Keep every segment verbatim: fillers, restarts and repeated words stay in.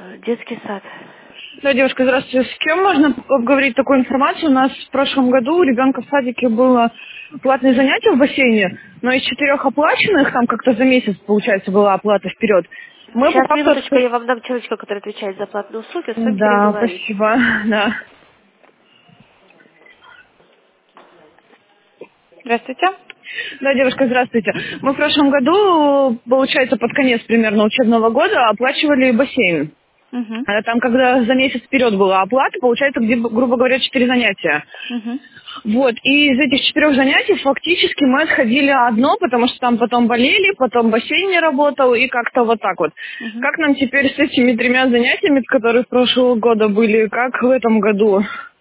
Детский сад. Да, девушка, здравствуйте. С кем можно обговорить такую информацию? У нас в прошлом году у ребенка в садике было платное занятие в бассейне, но из четырех оплаченных, там как-то за месяц, получается, была оплата вперед. Мы по Сейчас, факту... минуточку, я вам дам человечка, который отвечает за платные услуги, с вами Да, переговорить. спасибо, да. Здравствуйте. Да, девушка, здравствуйте. Мы в прошлом году, получается, под конец примерно учебного года оплачивали бассейн. Угу. А Там, когда за месяц вперед была оплата, получается, где, грубо говоря, четыре занятия. Угу. Вот, и из этих четырех занятий фактически мы отходили одно, потому что там потом болели, потом бассейн не работал, и как-то вот так вот. Угу. Как нам теперь с этими тремя занятиями, которые с прошлого года были, как в этом году?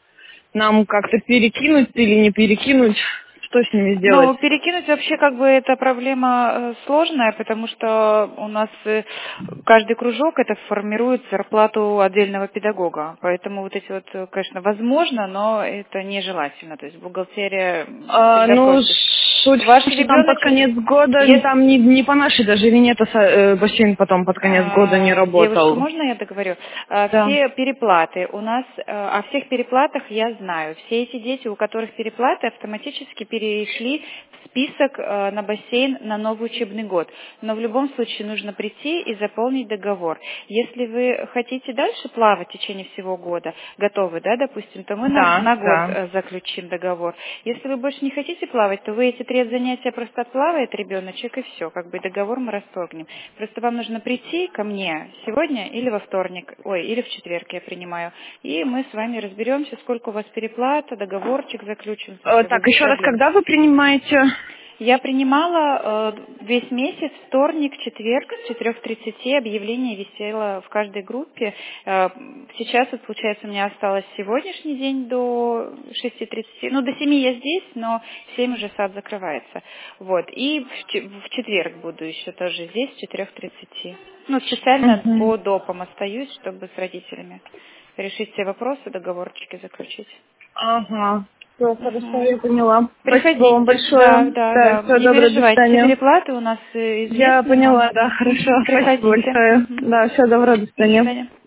Нам как-то перекинуть или не перекинуть? Что с ними сделать? Ну, перекинуть вообще как бы это проблема э, сложная, потому что у нас э, каждый кружок это формирует зарплату отдельного педагога. Поэтому вот эти вот, э, конечно, возможно, но это нежелательно. То есть бухгалтерия А, всегда ну, просит. суть в Ваш том, что там под ребеночек, конец года, если там не, не по нашей даже вине это са- э, бассейн потом под конец года не А, девушка, работал. можно я договорю? А, Да. Все переплаты у нас, э, о всех переплатах я знаю. Все эти дети, у которых переплаты, автоматически перешли в список э, на бассейн на новый учебный год. Но в любом случае нужно прийти и заполнить договор. Если вы хотите дальше плавать в течение всего года, готовы, да, допустим, то мы на, Да, на год да. э, заключим договор. Если вы больше не хотите плавать, то вы эти три занятия просто отплавает ребеночек и все, как бы договор мы расторгнем. Просто вам нужно прийти ко мне сегодня или во вторник, ой, или в четверг я принимаю, и мы с вами разберемся, сколько у вас переплата, договорчик заключим, Э, если вы так, без еще раз, проблем. когда вы принимаете? Я принимала э, весь месяц, вторник, четверг, с четырёх тридцати объявление висело в каждой группе. Э, сейчас, вот, получается, у меня осталось сегодняшний день до шести тридцати. Ну, до семи я здесь, но в семь уже сад закрывается. Вот. И в, че- в четверг буду еще тоже здесь, с четырёх тридцати. Ну, специально Мгм. по допам остаюсь, чтобы с родителями решить все вопросы, договорчики заключить. Ага. Все, хорошо, Мгм. я поняла. Спасибо вам Приходите, да, большое. да, Да, да. все, Не доброе, до переживайте, все свидания. переплаты у нас э, Я известны нам. поняла, да, хорошо. Мгм. Спасибо Приходите. большое. Мгм. Да, все, доброе, до До свидания. свидания.